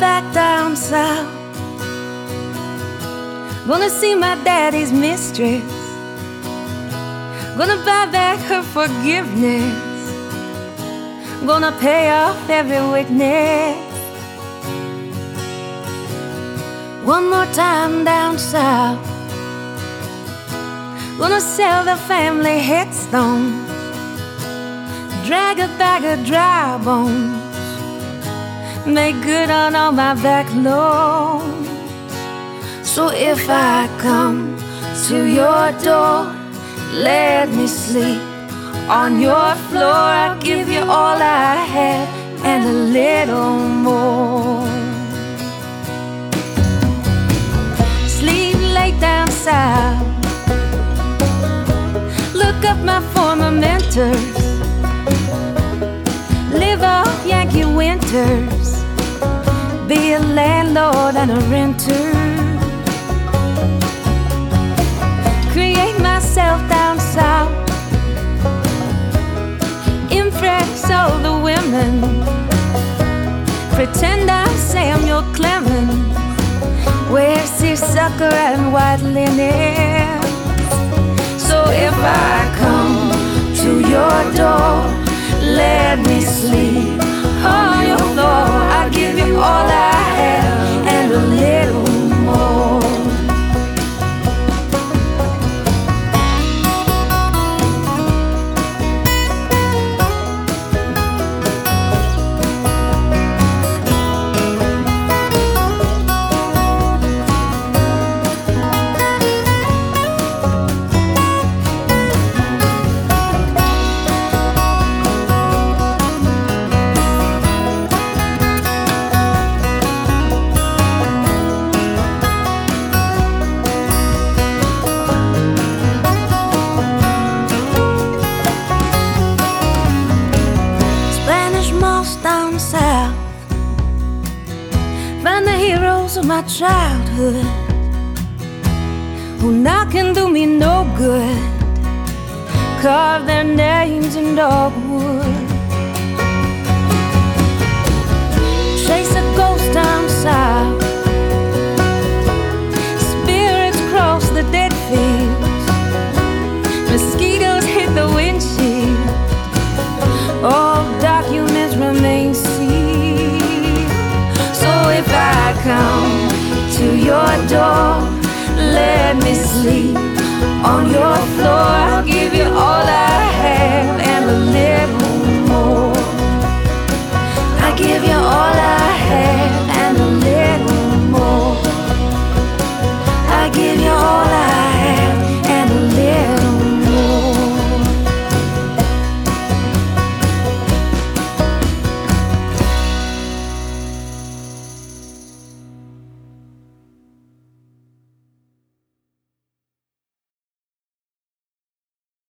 back down south. Gonna see my daddy's mistress. Gonna buy back her forgiveness. Gonna pay off every witness. One more time down south. Gonna sell the family headstones. Drag a bag of dry bones. Make good on all my back loans. So if I come to your door, let me sleep on your floor. I'll give you all I have and a little more. Sleep late down south. Look up my former mentors. Live off Yankee winters. Be a landlord and a renter. Create myself down south. Impress all the women. Pretend I'm Samuel Clemens. Wear seersucker and white linen. So if I come to your door, let me sleep on your floor. I'll give you all I have and a little more. Down south, find the heroes of my childhood who now can do me no good. Carve their names in dogwood. Chase a ghost down south. Spirits cross the dead fields. Mosquitoes hit the windshield. All documents remain sealed. So if I come to your door, let me sleep on your